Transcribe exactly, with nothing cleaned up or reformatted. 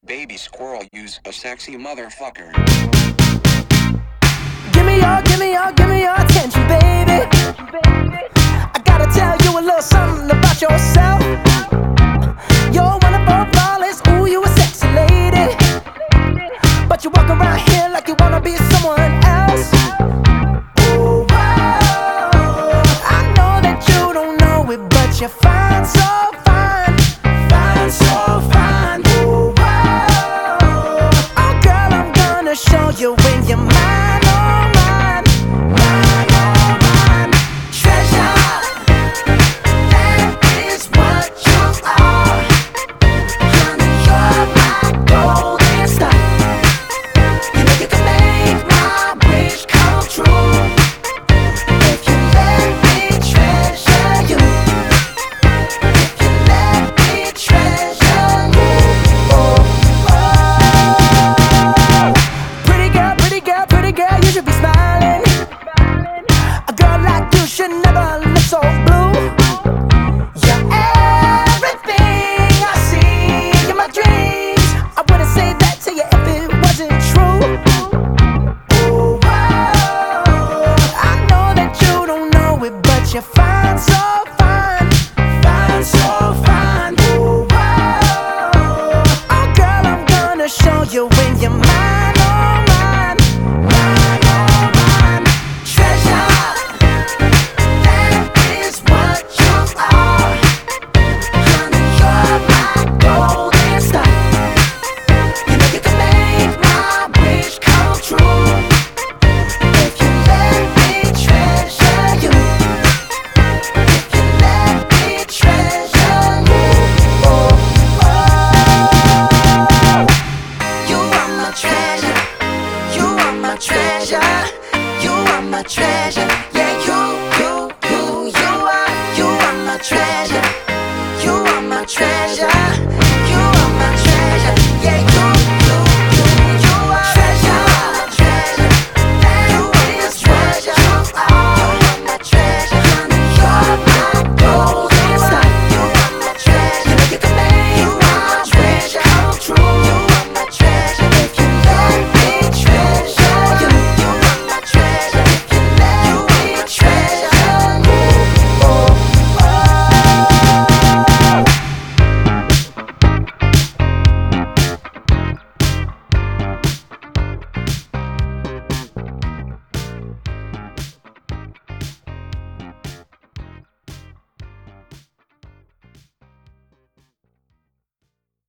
Baby squirrel, use a sexy motherfucker. Give me your, give me your, give me your attention, baby. I gotta tell you a little something about yourself. You're wonderful, flawless, ooh, you a sexy lady. But you walk around here like you wanna be someone else. Ooh, whoa. I know that you don't know it, but you're fine, so fine. Fine, so fine. Ooh, whoa. Oh, girl, I'm gonna show you when you're mine, oh, mine. Mine, oh, mine. Treasure, that is what you are. Honey, you're my golden star. You know you can make my wish come true if you let me treasure you. If you let me treasure you. Oh, oh. Pretty girl, pretty girl, pretty girl, you should be smiling. A girl like you should never look so blue. You're everything I see in my dreams. I wouldn't say that to you if it wasn't true. Ooh, whoa. I know that you don't know it, but you're fine, so fine. Fine, so fine. Ooh, whoa. Oh, girl, I'm gonna show you.